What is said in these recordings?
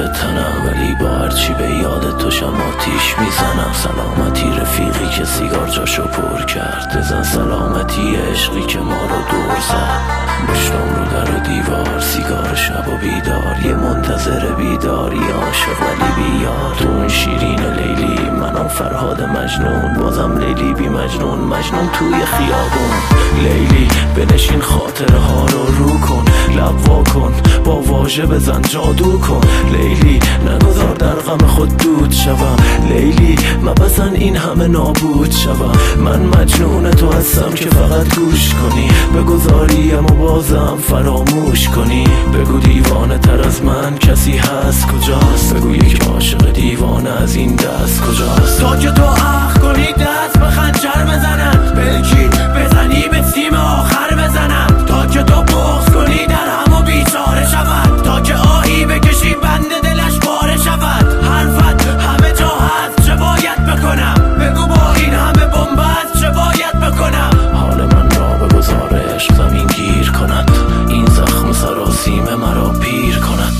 تنم، ولی با هرچی به یاد تو شم آتیش میزنم. سلامتی رفیقی که سیگار جاشو پر کرد، بزن سلامتی عشقی که ما رو دور زد. مشتم رو در و دیوار، سیگار شب و بیدار، یه منتظر بیداری عاشق ولی بیار. تو اون شیرین لیلی، منم فرهاد مجنون، بازم لیلی بی مجنون، مجنون توی خیابون. لیلی بنشین خاطره ها رو کن، لب وا کن با واژه بزن جادو کن. لیلی نگذار در غم خود دود شوم، لیلی مبزن این همه نابود شوم. من مجنون تو هستم که فقط گوش کنی، بگذاریم و بازم فراموش کنی. بگو دیوانه تر از من کسی هست کجاست، بگو یک عاشق دیوانه از این دست کجاست. تا که تو اخ کنی دست به خنجر بزنم، بلکی بزنی به تیم آخر بزنم. تا که تو بغض کنی در هم و بیچاره شود، تا که آهی بکشی بند دلش پاره شود. حرفت همه جا هست چه باید بکنم، بگو با این همه بنبست چه باید بکنم. حال من را بگذار عشق زمین گیر کند، این زخم سراسیمه مرا پیر کند.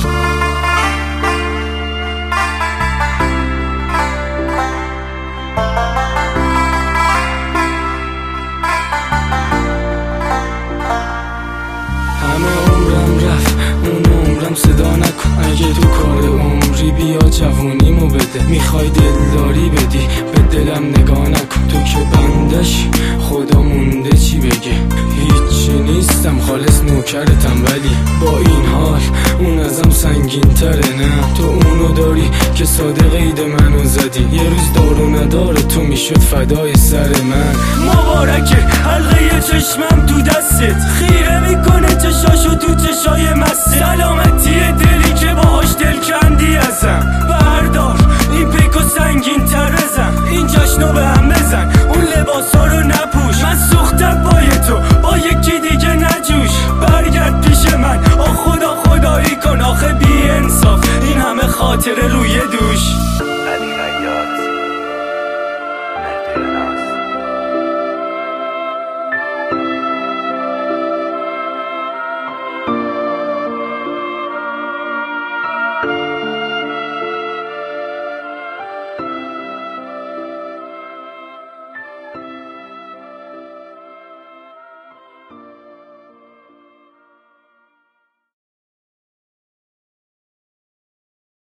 صدا نکن اگه تو کار عمری، بیا جوونیمو بده. میخوای دلداری بدی به دلم نگاه نکن، تو که بندش خدا مونده چی بگه. هیچی نیستم خالص نوکرتم، ولی با این حال اون ازم سنگین تره. نه تو اونو داری که ساده قید منو زدی، یه روز دارو نداره تو میشد فدای سر من. مبارکه حلقه چشمم تو دستت، خیره میکنه چشاشو تو چشای مست. سلامتی دلی که باهاش دل کندی ازم.